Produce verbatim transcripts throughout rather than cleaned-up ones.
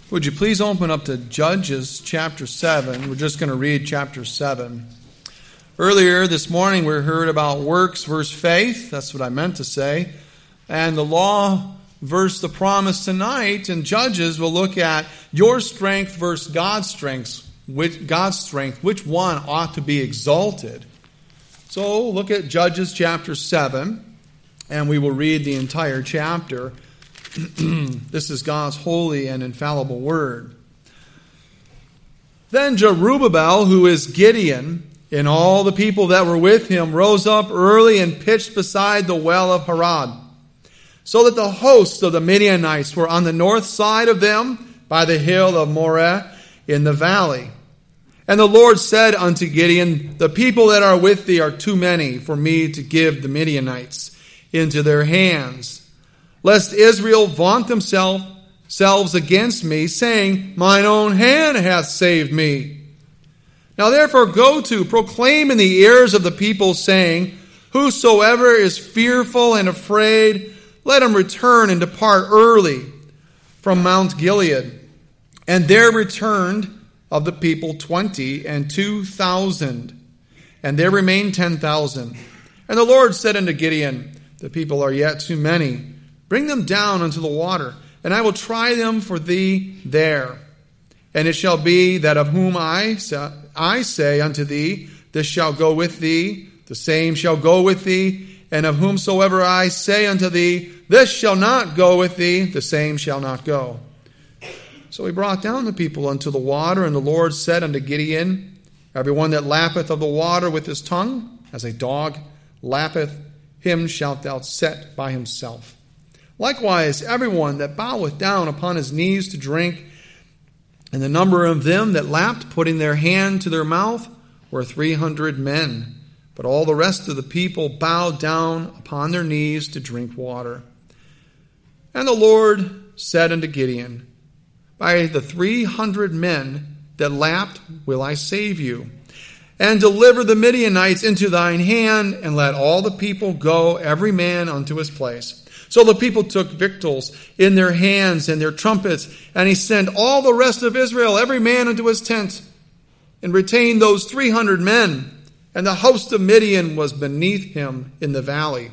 Would you please open up to Judges chapter seven? We're just going to read chapter seven. Earlier this morning we heard about works versus faith. That's what I meant to say. And the law versus the promise tonight. In Judges we'll look at your strength versus God's strength. Which God's strength, which one ought to be exalted? So look at Judges chapter seven, and we will read the entire chapter. This is God's holy and infallible word. Then Jerubbaal, who is Gideon, and all the people that were with him, rose up early and pitched beside the well of Harod, so that the hosts of the Midianites were on the north side of them by the hill of Moreh in the valley. And the Lord said unto Gideon, the people that are with thee are too many for me to give the Midianites into their hands, lest Israel vaunt themselves against me, saying, mine own hand hath saved me. Now therefore go to, proclaim in the ears of the people, saying, whosoever is fearful and afraid, let him return and depart early from Mount Gilead. And there returned of the people twenty and two thousand, and there remained ten thousand. And the Lord said unto Gideon, the people are yet too many. Bring them down unto the water, and I will try them for thee there. And it shall be that of whom I, I say unto thee, this shall go with thee, the same shall go with thee. And of whomsoever I say unto thee, this shall not go with thee, the same shall not go. So he brought down the people unto the water, and the Lord said unto Gideon, everyone that lappeth of the water with his tongue, as a dog lappeth, him shalt thou set by himself. Likewise, everyone that boweth down upon his knees to drink, and the number of them that lapped, putting their hand to their mouth, were three hundred men. But all the rest of the people bowed down upon their knees to drink water. And the Lord said unto Gideon, by the three hundred men that lapped will I save you, and deliver the Midianites into thine hand, and let all the people go, every man unto his place. So the people took victuals in their hands and their trumpets, and he sent all the rest of Israel, every man unto his tent, and retained those three hundred men. And the host of Midian was beneath him in the valley.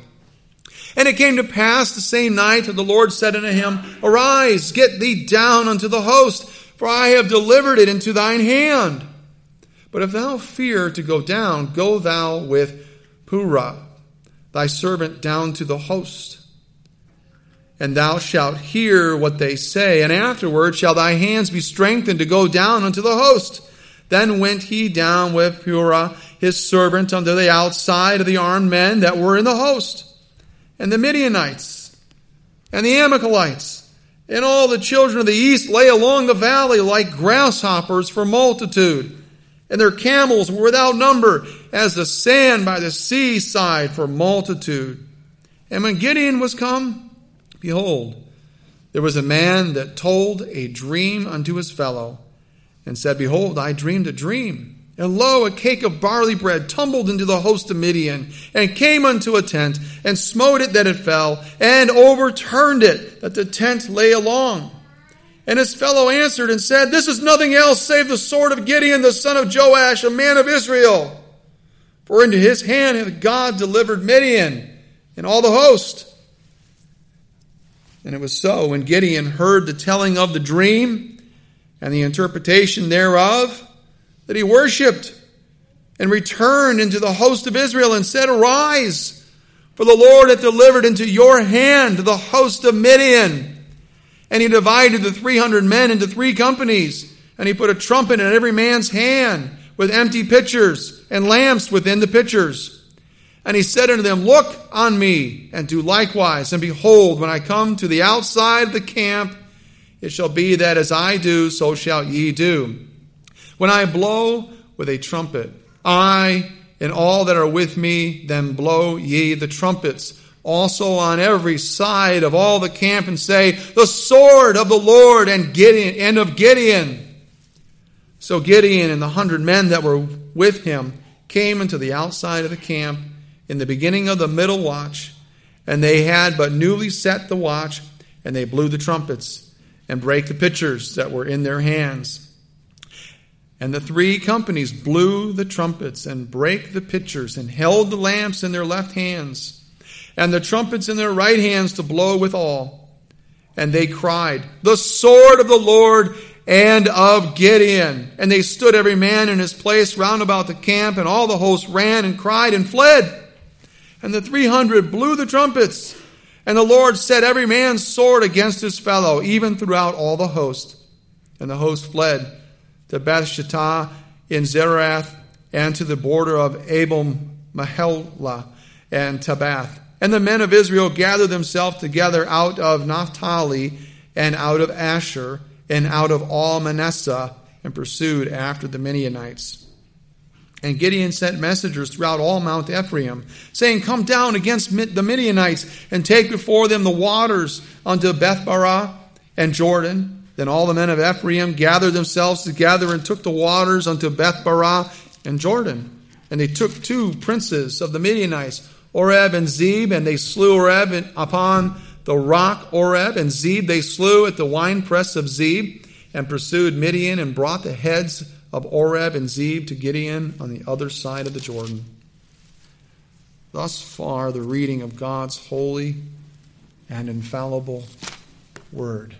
And it came to pass the same night that the Lord said unto him, arise, get thee down unto the host, for I have delivered it into thine hand. But if thou fear to go down, go thou with Purah, thy servant, down to the host. And thou shalt hear what they say, and afterward shall thy hands be strengthened to go down unto the host. Then went he down with Purah, his servant, unto the outside of the armed men that were in the host. And the Midianites, and the Amalekites, and all the children of the east lay along the valley like grasshoppers for multitude. And their camels were without number, as the sand by the seaside for multitude. And when Gideon was come, behold, there was a man that told a dream unto his fellow, and said, behold, I dreamed a dream. And lo, a cake of barley bread tumbled into the host of Midian, and came unto a tent, and smote it that it fell, and overturned it, that the tent lay along. And his fellow answered and said, this is nothing else save the sword of Gideon, the son of Joash, a man of Israel. For into his hand hath God delivered Midian, and all the host. And it was so, when Gideon heard the telling of the dream, and the interpretation thereof, that he worshipped, and returned into the host of Israel, and said, arise, for the Lord hath delivered into your hand the host of Midian. And he divided the three hundred men into three companies, and he put a trumpet in every man's hand, with empty pitchers, and lamps within the pitchers. And he said unto them, look on me, and do likewise. And behold, when I come to the outside of the camp, it shall be that as I do, so shall ye do. When I blow with a trumpet, I and all that are with me, then blow ye the trumpets also on every side of all the camp, and say, the sword of the Lord and Gideon and of Gideon. So Gideon and the hundred men that were with him came into the outside of the camp in the beginning of the middle watch, and they had but newly set the watch, and they blew the trumpets. and break the pitchers that were in their hands. And the three companies blew the trumpets and brake the pitchers and held the lamps in their left hands and the trumpets in their right hands to blow withal. And they cried, "The sword of the Lord and of Gideon." And they stood every man in his place round about the camp, and all the host ran and cried and fled. And the three hundred blew the trumpets, and the Lord set every man's sword against his fellow, even throughout all the host. And the host fled to Bethshittah in Zerath, and to the border of Abel-Mahelah and Tabath. And the men of Israel gathered themselves together out of Naphtali, and out of Asher, and out of all Manasseh, and pursued after the Midianites. And Gideon sent messengers throughout all Mount Ephraim, saying, "Come down against the Midianites, and take before them the waters unto Bethbarah and Jordan." Then all the men of Ephraim gathered themselves together, and took the waters unto Bethbarah and Jordan. And they took two princes of the Midianites, Oreb and Zeb, and they slew Oreb upon the rock Oreb, and Zeb they slew at the winepress of Zeb, and pursued Midian, and brought the heads of Oreb and Zeb to Gideon on the other side of the Jordan. Thus far, the reading of God's holy and infallible word.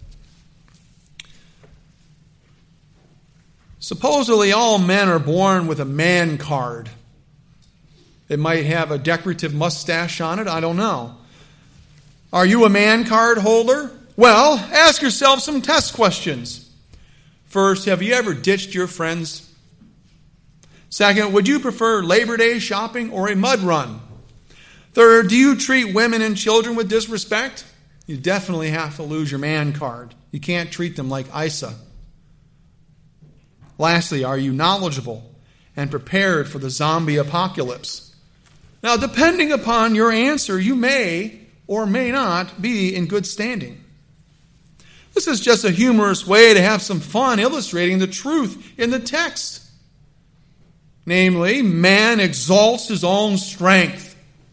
Supposedly, all men are born with a man card. It might have a decorative mustache on it, I don't know. Are you a man card holder? Well, ask yourself some test questions. First, have you ever ditched your friends? Second, would you prefer Labor Day shopping or a mud run? Third, do you treat women and children with disrespect? You definitely have to lose your man card. You can't treat them like Isa. Lastly, are you knowledgeable and prepared for the zombie apocalypse? Now, depending upon your answer, you may or may not be in good standing. This is just a humorous way to have some fun illustrating the truth in the text. Namely, man exalts his own strength.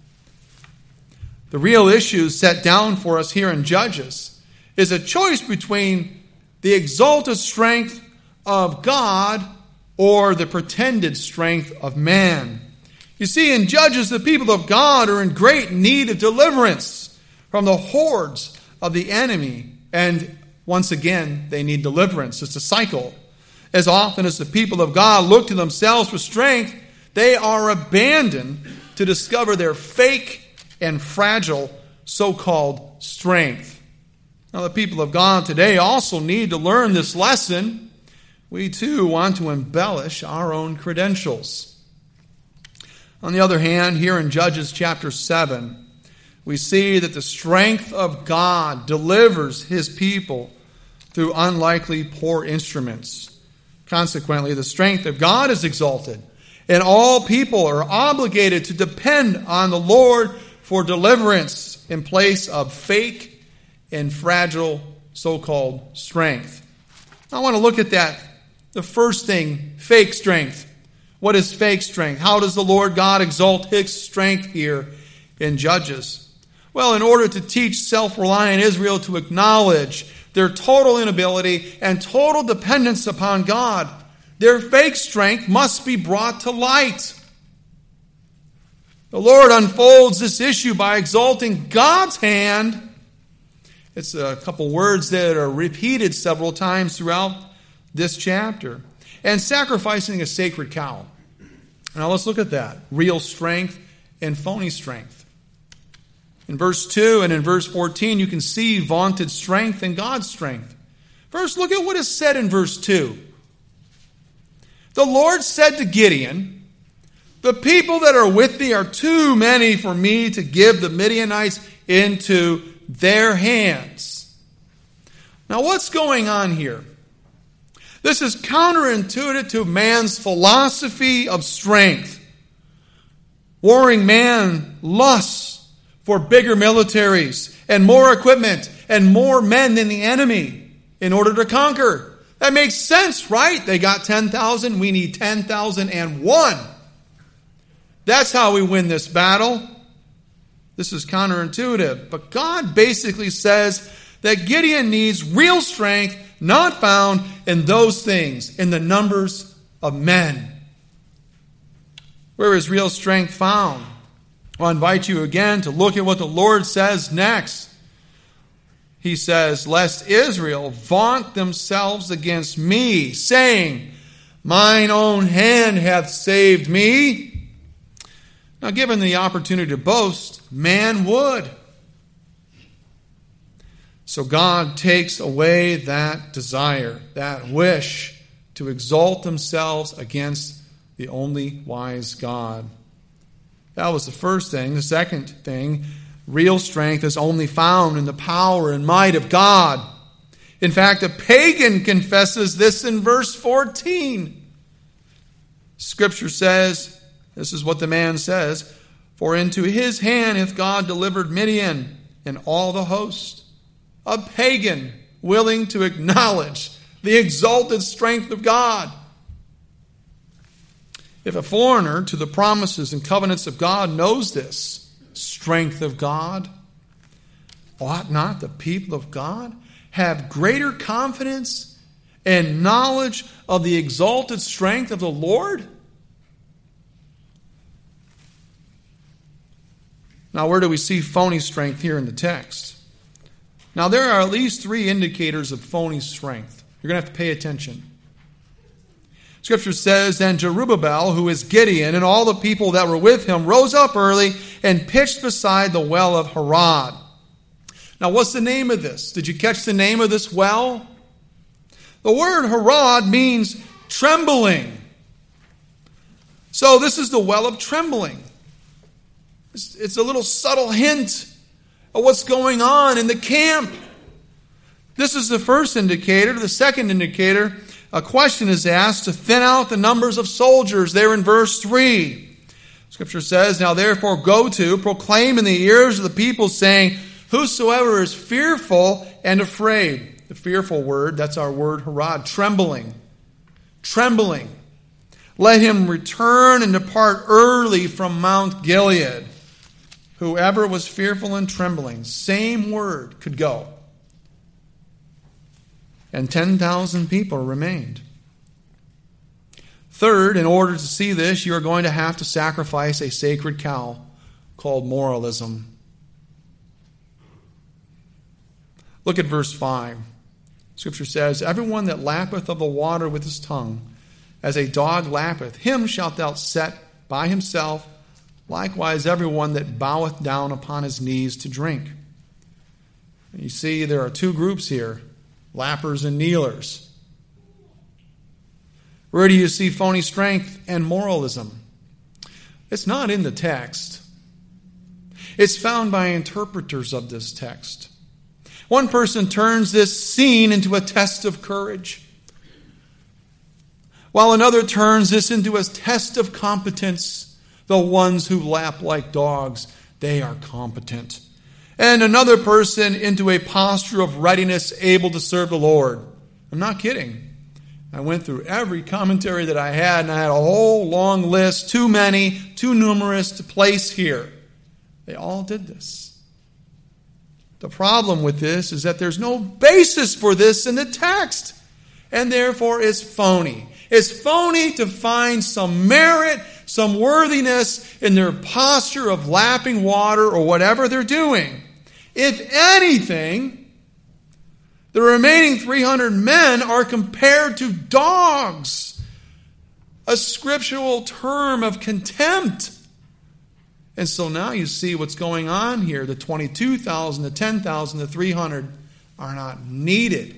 The real issue set down for us here in Judges is a choice between the exalted strength of God or the pretended strength of man. You see, in Judges, the people of God are in great need of deliverance from the hordes of the enemy, and once again, they need deliverance. It's a cycle. As often as the people of God look to themselves for strength, they are abandoned to discover their fake and fragile so-called strength. Now, the people of God today also need to learn this lesson. We too want to embellish our own credentials. On the other hand, here in Judges chapter seven, we see that the strength of God delivers his people through unlikely poor instruments. Consequently, the strength of God is exalted, and all people are obligated to depend on the Lord for deliverance in place of fake and fragile so-called strength. I want to look at that. The first thing, fake strength. What is fake strength? How does the Lord God exalt his strength here in Judges? Well, in order to teach self-reliant Israel to acknowledge their total inability and total dependence upon God, their fake strength must be brought to light. The Lord unfolds this issue by exalting God's hand. It's a couple words that are repeated several times throughout this chapter. And sacrificing a sacred cow. Now let's look at that. Real strength and phony strength. In verse two and in verse fourteen, you can see vaunted strength and God's strength. First, look at what is said in verse two. The Lord said to Gideon, "The people that are with thee are too many for me to give the Midianites into their hands." Now, what's going on here? This is counterintuitive to man's philosophy of strength. Warring man lusts for bigger militaries and more equipment and more men than the enemy in order to conquer. That makes sense, right? They got ten thousand, we need ten thousand and one. That's how we win this battle. This is counterintuitive. But God basically says that Gideon needs real strength not found in those things, in the numbers of men. Where is real strength found? I'll invite you again to look at what the Lord says next. He says, lest Israel vaunt themselves against me, saying, mine own hand hath saved me. Now, given the opportunity to boast, man would. So God takes away that desire, that wish to exalt themselves against the only wise God. That was the first thing. The second thing, real strength is only found in the power and might of God. In fact, a pagan confesses this in verse fourteen. Scripture says, this is what the man says, for into his hand hath God delivered Midian and all the host. A pagan willing to acknowledge the exalted strength of God. If a foreigner to the promises and covenants of God knows this strength of God, ought not the people of God have greater confidence and knowledge of the exalted strength of the Lord? Now, where do we see phony strength here in the text? Now, there are at least three indicators of phony strength. You're going to have to pay attention. Scripture says, and Jerubbaal, who is Gideon, and all the people that were with him, rose up early and pitched beside the well of Harod. Now, what's the name of this? Did you catch the name of this well? The word Harod means trembling. So this is the well of trembling. It's, it's a little subtle hint of what's going on in the camp. This is the first indicator. The second indicator, a question is asked to thin out the numbers of soldiers there in verse three. Scripture says, now therefore go to, proclaim in the ears of the people, saying, whosoever is fearful and afraid. The fearful word, that's our word Harod, trembling. Trembling. Let him return and depart early from Mount Gilead. Whoever was fearful and trembling, same word, could go. And ten thousand people remained. Third, in order to see this, you are going to have to sacrifice a sacred cow called moralism. Look at verse five. Scripture says, everyone that lappeth of the water with his tongue, as a dog lappeth, him shalt thou set by himself. Likewise, everyone that boweth down upon his knees to drink. You see, there are two groups here, lappers and kneelers. Where do you see phony strength and moralism? It's not in the text. It's found by interpreters of this text. One person turns this scene into a test of courage, while another turns this into a test of competence. The ones who lap like dogs, they are competent. And another person into a posture of readiness, able to serve the Lord. I'm not kidding. I went through every commentary that I had, and I had a whole long list, too many, too numerous to place here. They all did this. The problem with this is that there's no basis for this in the text, and therefore it's phony. It's phony to find some merit, some worthiness in their posture of lapping water or whatever they're doing. If anything, the remaining three hundred men are compared to dogs, a scriptural term of contempt. And so now you see what's going on here. The twenty-two thousand, the ten thousand, the three hundred are not needed.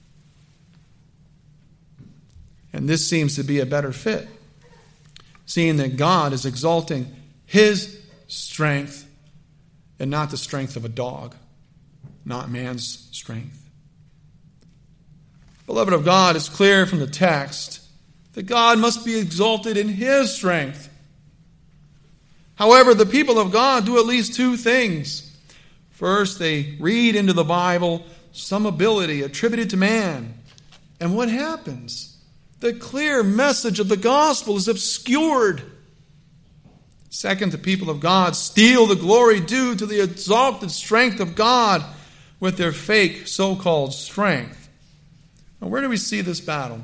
And this seems to be a better fit, seeing that God is exalting his strength and not the strength of a dog, not man's strength. Beloved of God, it's clear from the text that God must be exalted in his strength. However, the people of God do at least two things. First, they read into the Bible some ability attributed to man. And what happens? The clear message of the gospel is obscured. Second, the people of God steal the glory due to the exalted strength of God with their fake so-called strength. Now, where do we see this battle?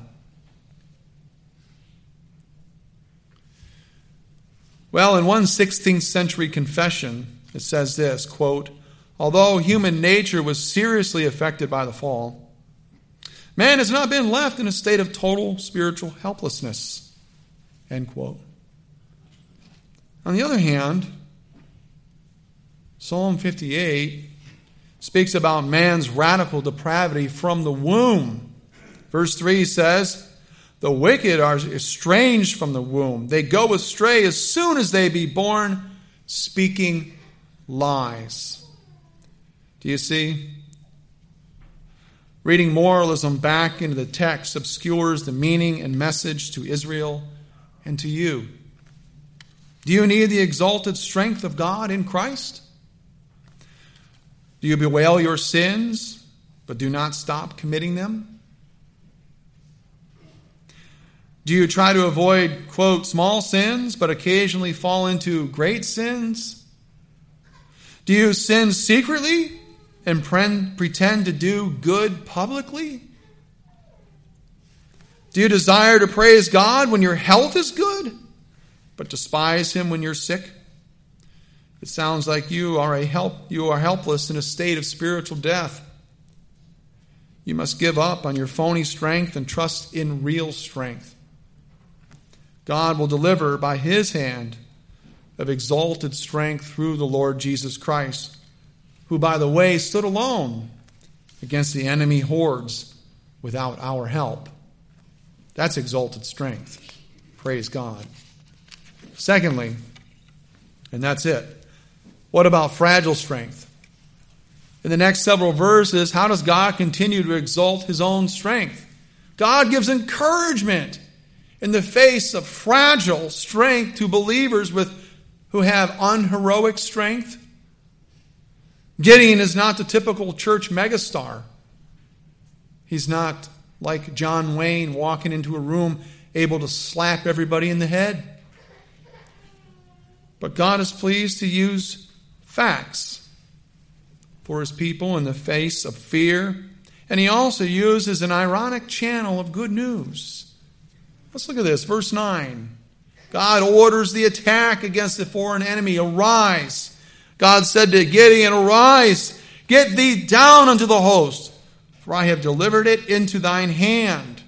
Well, in one sixteenth century confession, it says this, quote, "Although human nature was seriously affected by the fall, man has not been left in a state of total spiritual helplessness." End quote. On the other hand, Psalm fifty-eight speaks about man's radical depravity from the womb. Verse three says, "The wicked are estranged from the womb. They go astray as soon as they be born, speaking lies." Do you see? Reading moralism back into the text obscures the meaning and message to Israel and to you. Do you need the exalted strength of God in Christ? Do you bewail your sins, but do not stop committing them? Do you try to avoid, quote, small sins, but occasionally fall into great sins? Do you sin secretly and pretend to do good publicly? Do you desire to praise God when your health is good, but despise Him when you're sick? It sounds like you are a help you are helpless in a state of spiritual death. You must give up on your phony strength and trust in real strength. God will deliver by His hand of exalted strength through the Lord Jesus Christ, who, by the way, stood alone against the enemy hordes without our help. That's exalted strength. Praise God. Secondly, and that's it, what about fragile strength? In the next several verses, how does God continue to exalt His own strength? God gives encouragement in the face of fragile strength to believers with who have unheroic strength. Gideon is not the typical church megastar. He's not like John Wayne walking into a room able to slap everybody in the head. But God is pleased to use facts for His people in the face of fear. And He also uses an ironic channel of good news. Let's look at this. Verse nine. God orders the attack against the foreign enemy. Arise. God said to Gideon, "Arise, get thee down unto the host, for I have delivered it into thine hand."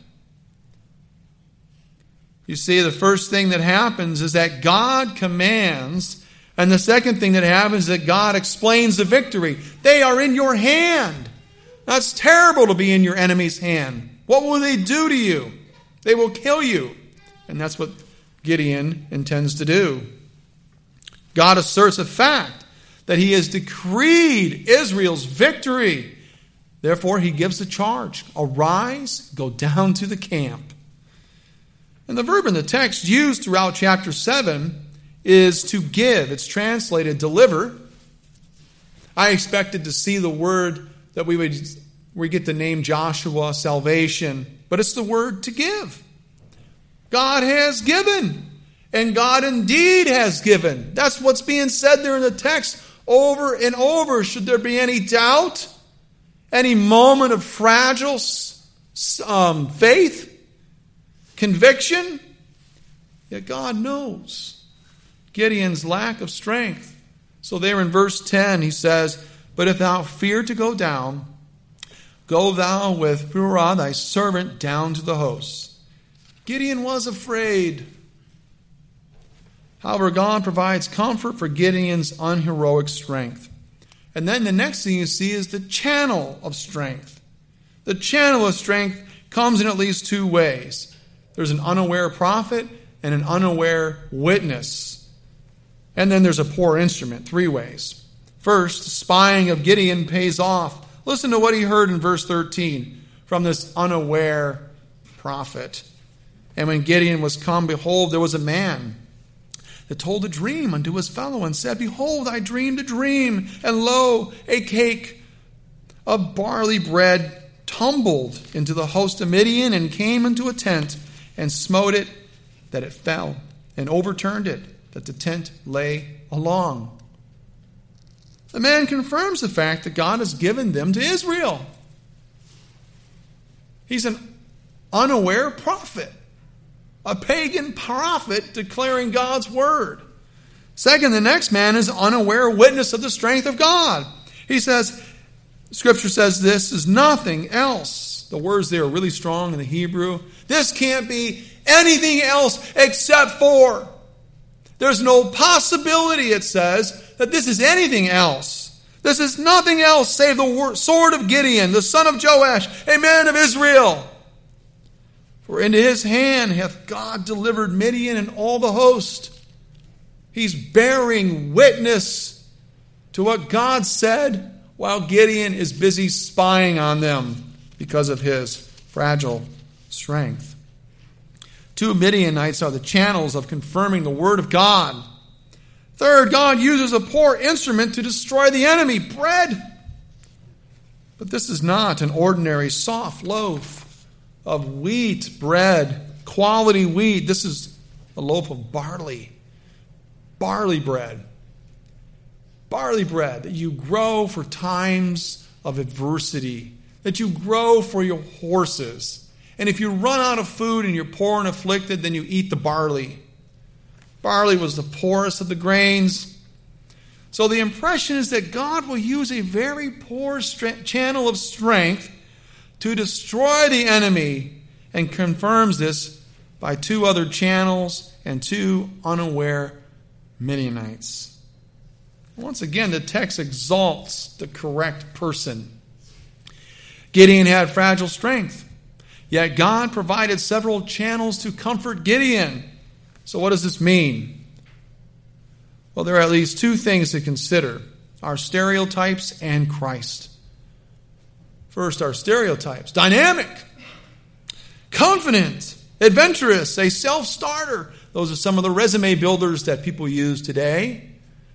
You see, the first thing that happens is that God commands, and the second thing that happens is that God explains the victory. They are in your hand. That's terrible to be in your enemy's hand. What will they do to you? They will kill you. And that's what Gideon intends to do. God asserts a fact that He has decreed Israel's victory. Therefore, He gives a charge. Arise, go down to the camp. And the verb in the text used throughout chapter seven is to give. It's translated deliver. I expected to see the word that we would we get the name Joshua, salvation, but it's the word to give. God has given, and God indeed has given. That's what's being said there in the text over and over. Should there be any doubt, any moment of fragile um, faith, conviction? Yet God knows Gideon's lack of strength. So there in verse ten he says, "But if thou fear to go down, go thou with Purah thy servant down to the hosts." Gideon was afraid. However, God provides comfort for Gideon's unheroic strength. And then the next thing you see is the channel of strength. The channel of strength comes in at least two ways. There's an unaware prophet and an unaware witness. And then there's a poor instrument, three ways. First, the spying of Gideon pays off. Listen to what he heard in verse thirteen from this unaware prophet. "And when Gideon was come, behold, there was a man that told a dream unto his fellow and said, Behold, I dreamed a dream, and lo, a cake of barley bread tumbled into the host of Midian and came into a tent and smote it that it fell and overturned it that the tent lay along." the man confirms the fact that God has given them to Israel. He's an unaware prophet, a pagan prophet declaring God's word. Second, the next man is an unaware witness of the strength of God. He says, Scripture says this is nothing else. The words there are really strong in the Hebrew. This can't be anything else except for. There's no possibility, it says, that this is anything else. This is nothing else save the sword of Gideon, the son of Joash, a man of Israel. For into his hand hath God delivered Midian and all the host. He's bearing witness to what God said while Gideon is busy spying on them because of his fragile strength. Two Midianites are the channels of confirming the word of God. Third, God uses a poor instrument to destroy the enemy, bread. But this is not an ordinary soft loaf of wheat bread, quality wheat. This is a loaf of barley, barley bread. Barley bread that you grow for times of adversity, that you grow for your horses. And if you run out of food and you're poor and afflicted, then you eat the barley. Barley was the poorest of the grains. So the impression is that God will use a very poor stre- channel of strength to destroy the enemy, and confirms this by two other channels and two unaware Midianites. Once again, the text exalts the correct person. Gideon had fragile strength, yet God provided several channels to comfort Gideon. So what does this mean? Well, there are at least two things to consider: our stereotypes and Christ. First, our stereotypes. Dynamic, confident, adventurous, a self-starter. Those are some of the resume builders that people use today.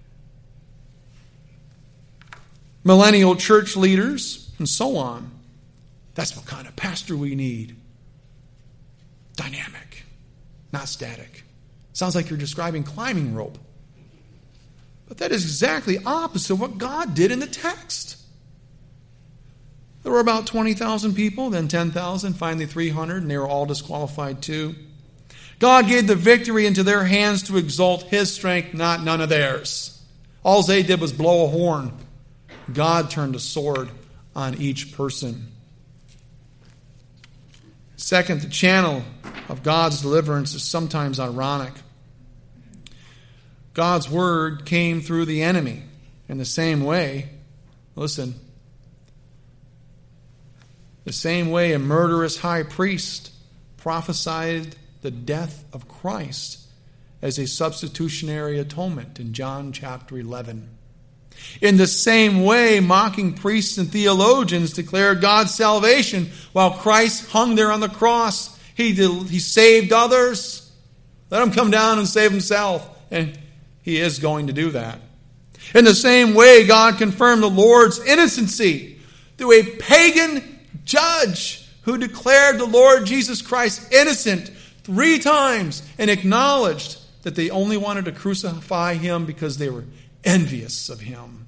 Millennial church leaders, and so on. That's what kind of pastor we need. Dynamic, not static. Sounds like you're describing climbing rope. But that is exactly opposite of what God did in the text. There were about twenty thousand people, then ten thousand, finally three hundred, and they were all disqualified too. God gave the victory into their hands to exalt his strength, not none of theirs. All they did was blow a horn. God turned a sword on each person. Second, the channel of God's deliverance is sometimes ironic. God's word came through the enemy in the same way. Listen. The same way a murderous high priest prophesied the death of Christ as a substitutionary atonement in John chapter eleven. In the same way, mocking priests and theologians declared God's salvation while Christ hung there on the cross. He, did, he saved others. Let him come down and save himself. And he is going to do that. In the same way, God confirmed the Lord's innocency through a pagan judge who declared the Lord Jesus Christ innocent three times and acknowledged that they only wanted to crucify him because they were envious of him.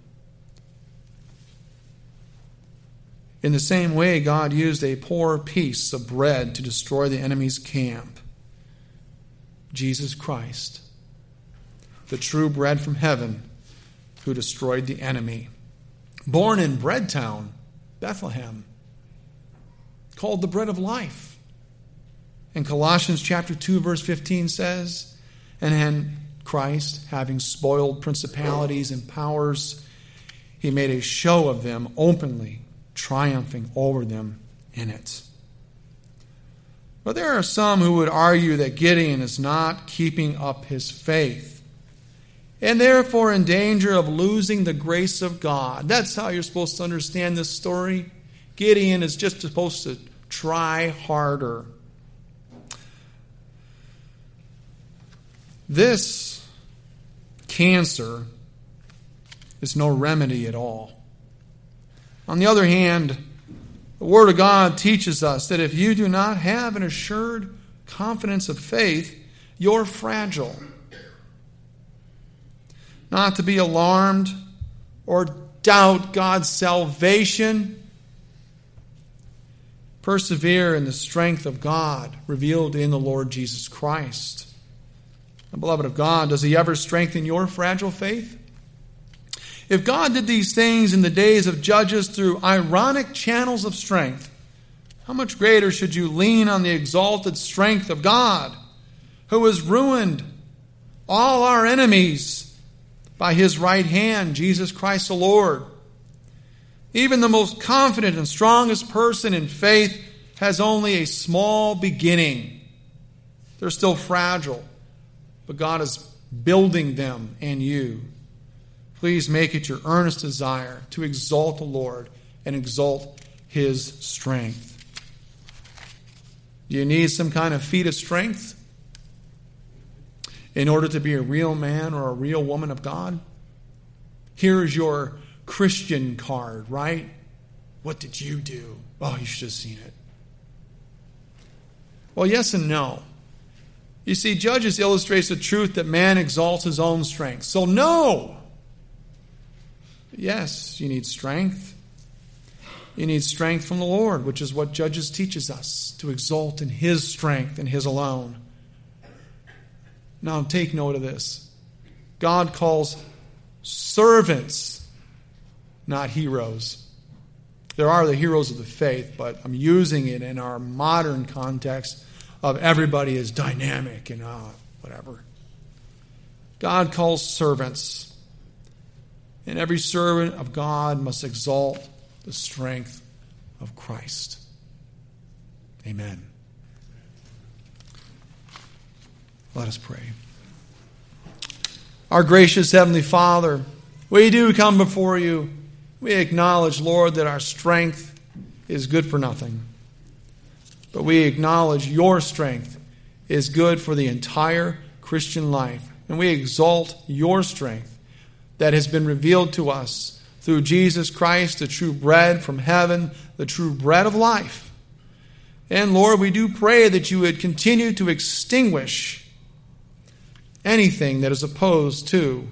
In the same way, God used a poor piece of bread to destroy the enemy's camp. Jesus Christ, the true bread from heaven, who destroyed the enemy. Born in Bread Town, Bethlehem, called the bread of life. And Colossians chapter two, verse fifteen says, and then Christ, having spoiled principalities and powers, he made a show of them openly, triumphing over them in it. But there are some who would argue that Gideon is not keeping up his faith, and therefore in danger of losing the grace of God. That's how you're supposed to understand this story. Gideon is just supposed to try harder. This cancer is no remedy at all. On the other hand, the Word of God teaches us that if you do not have an assured confidence of faith, you're fragile. Not to be alarmed or doubt God's salvation, persevere in the strength of God revealed in the Lord Jesus Christ. And beloved of God, does He ever strengthen your fragile faith? If God did these things in the days of Judges through ironic channels of strength, how much greater should you lean on the exalted strength of God, who has ruined all our enemies by His right hand, Jesus Christ the Lord. Even the most confident and strongest person in faith has only a small beginning. They're still fragile, but God is building them and you. Please make it your earnest desire to exalt the Lord and exalt His strength. Do you need some kind of feat of strength in order to be a real man or a real woman of God? Here's your Christian card, right? What did you do? Oh, you should have seen it. Well, yes and no. You see, Judges illustrates the truth that man exalts his own strength. So no. Yes, you need strength. You need strength from the Lord, which is what Judges teaches us, to exalt in His strength and His alone. Now, take note of this. God calls servants, not heroes. There are the heroes of the faith, but I'm using it in our modern context of everybody is dynamic and uh, whatever. God calls servants, and every servant of God must exalt the strength of Christ. Amen. Let us pray. Our gracious Heavenly Father, we do come before You. We acknowledge, Lord, that our strength is good for nothing. But we acknowledge Your strength is good for the entire Christian life. And we exalt Your strength that has been revealed to us through Jesus Christ, the true bread from heaven, the true bread of life. And Lord, we do pray that You would continue to extinguish anything that is opposed to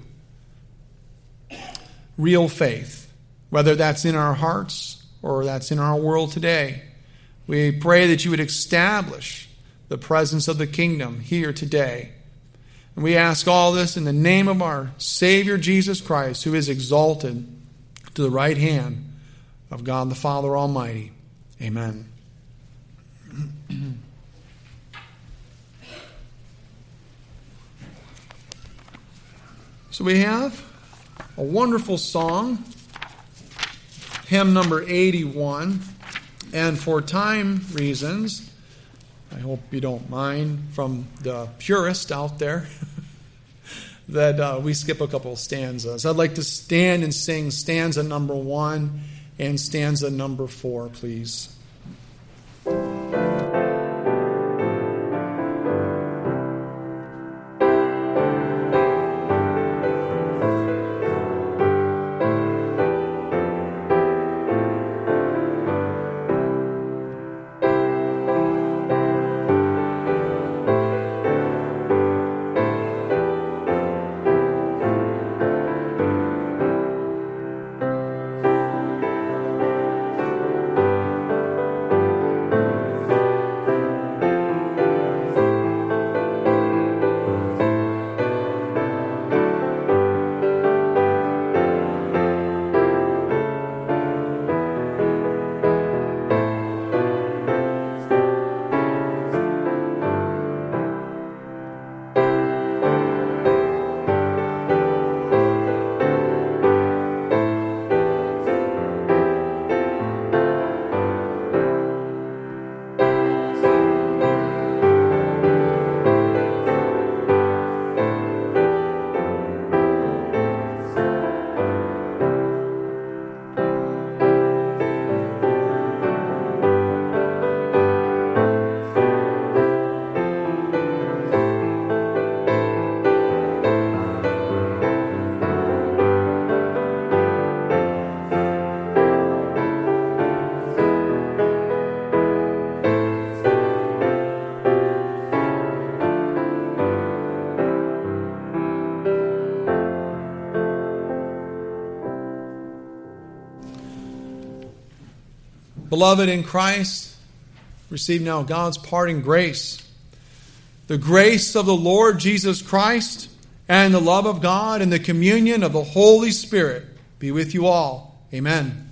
real faith, whether that's in our hearts or that's in our world today. We pray that You would establish the presence of the kingdom here today. And we ask all this in the name of our Savior Jesus Christ, who is exalted to the right hand of God the Father Almighty. Amen. So we have a wonderful song, hymn number eighty-one. And for time reasons, I hope you don't mind from the purist out there, that uh, we skip a couple of stanzas. I'd like to stand and sing stanza number one and stanza number four, please. Beloved in Christ, receive now God's parting grace. The grace of the Lord Jesus Christ and the love of God and the communion of the Holy Spirit be with you all. Amen.